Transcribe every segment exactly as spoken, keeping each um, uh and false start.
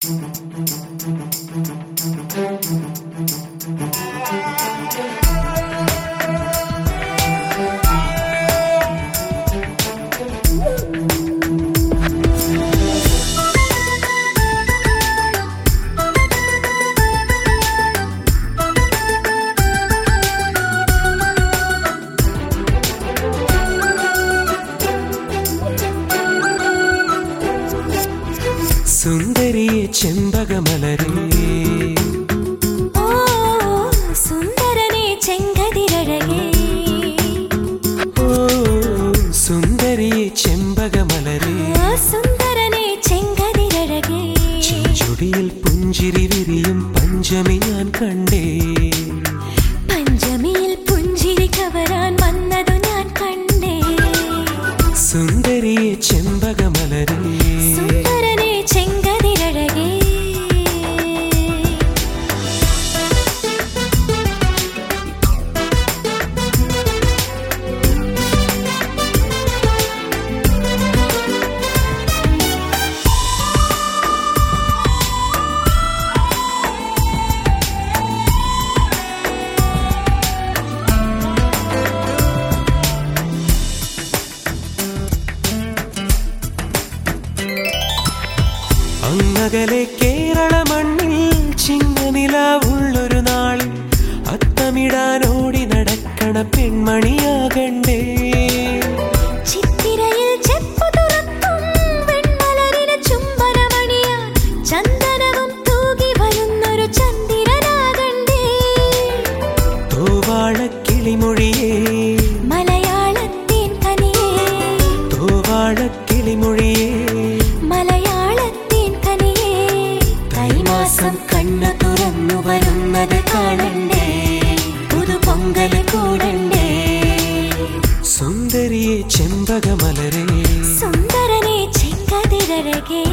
സുന്ദരിയെ ചെമ്പകമലരേ ഓ സുന്ദരനേ ചെങ്കതിരഴകേ ഓ സുന്ദരിയെ ചെമ്പകമലരേ ഓ സുന്ദരനേ ചെങ്കതിരഴകേ ചെഞ്ചുടിയിൽ പുഞ്ചിരി വിരിയും പഞ്ചമി ഞാൻ കണ്ടേ പഞ്ചമിയിൽ പുഞ്ചിരി കവരാൻ വന്നതു ഞാൻ കണ്ടേ സുന്ദരിയെ ചെമ്പകമലരേ സുന്ദരനേ ചെങ്കതിരഴകേ അങ്ങകലെ കേരള മണ്ണിൽ ചിങ്ങനിലാവുള്ളൊരു നാളിൽ അത്തമിടാനോടി നടക്കണ പെൺമണിയാകണ്ടേ ചിത്തിരയിൽ ചെപ്പു തുറക്കും വെൺമലരിന് ചുംബനമണിയാൻ ചന്ദനവും തൂകി വരുന്നൊരു ചന്ദ്രനാകണ്ടേ തോവാളക്കിളിമൊഴിയേ മലയാളത്തിൻ കനിയേ തോവാളക്കിളിമൊഴിയേ മലയാളത്തിൻ കനിയേ കൈമാസം കണ്ണു തുറന്നു വരുന്നത് കാണണ്ടേ പുതുപൊങ്കൽ കൂടണ്ടേ സുന്ദരിയെ ചെമ്പകമലരേ സുന്ദരനേ ചെങ്കതിരഴകേ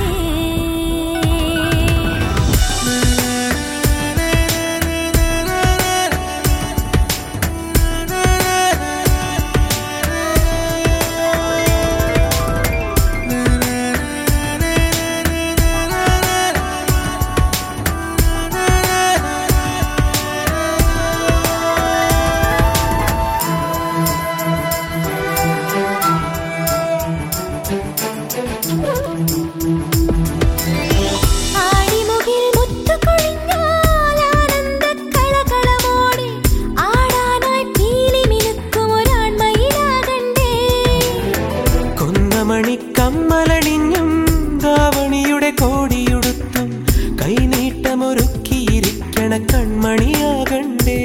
ആടിമുകിൽ മുത്തുകൊഴിഞ്ഞാൽ ആനന്ദക്കളകളമോടെ ആടാനായി പീലി മിനുക്കും ഒരാൺമയിലാകണ്ടേ കൊന്നമണി കമ്മലണിഞ്ഞും ദാവണിയുടെ കോടിയുടുത്തും കൈനീട്ടമൊരുക്കിയിരിക്കണ കൺമണിയാകണ്ടേ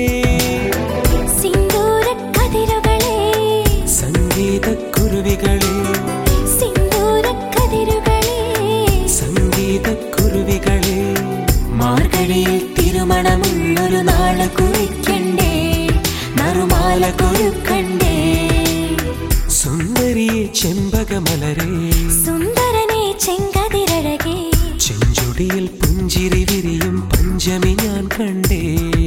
സിന്ദൂരക്കതിരുകളെ സംഗീതക്കുരുവികളെ സിന്ദൂരക്കതിരുകളെ സംഗീതക്കുരുവികളെ മാർഗഴിയിൽ തിരുമണമുള്ളൊരു നാള് കുറിക്കണ്ടേ നറുമാല കുരുക്കണ്ടേ സുന്ദരിയെ ചെമ്പകമലരേ സുന്ദരനേ ചെങ്കതിരഴകേ ചെഞ്ചുടിയിൽ പുഞ്ചിരി വിരിയും പഞ്ചമി ഞാൻ കണ്ടേ